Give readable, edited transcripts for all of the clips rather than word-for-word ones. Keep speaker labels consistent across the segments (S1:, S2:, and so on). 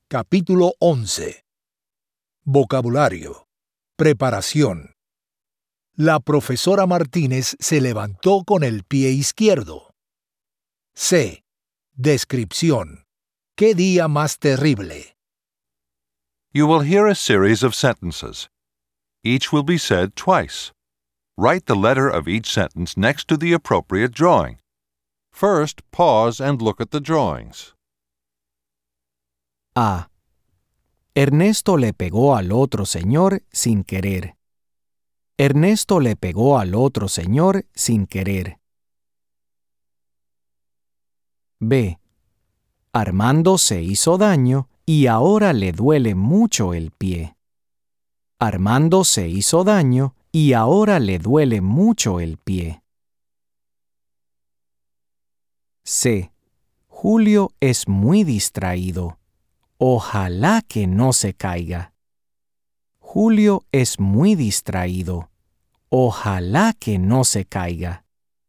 S1: Capítulo 11. Vocabulario. Preparación. La profesora Martínez se levantó con el pie izquierdo. C. Descripción. ¿Qué día más terrible?
S2: You will hear a series of sentences. Each will be said twice. Write the letter of each sentence next to the appropriate drawing. First, pause and look at the drawings.
S3: A. Ernesto le pegó al otro señor sin querer. Ernesto le pegó al otro señor sin querer. B. Armando se hizo daño y ahora le duele mucho el pie. Armando se hizo daño y ahora le duele mucho el pie. C. Julio es muy distraído. Ojalá que no se caiga. Julio es muy distraído. Ojalá que no se caiga.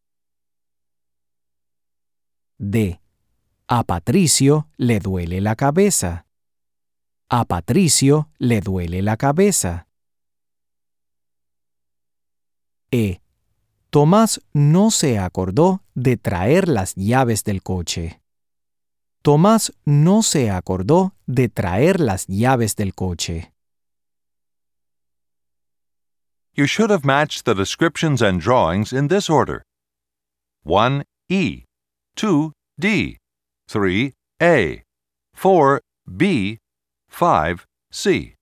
S3: D. A Patricio le duele la cabeza. A Patricio le duele la cabeza. E. Tomás no se acordó de traer las llaves del coche. Tomás no se acordó de traer las llaves del coche.
S2: You should have matched the descriptions and drawings in this order: 1. E, 2. D, 3. A, 4. B, 5. C.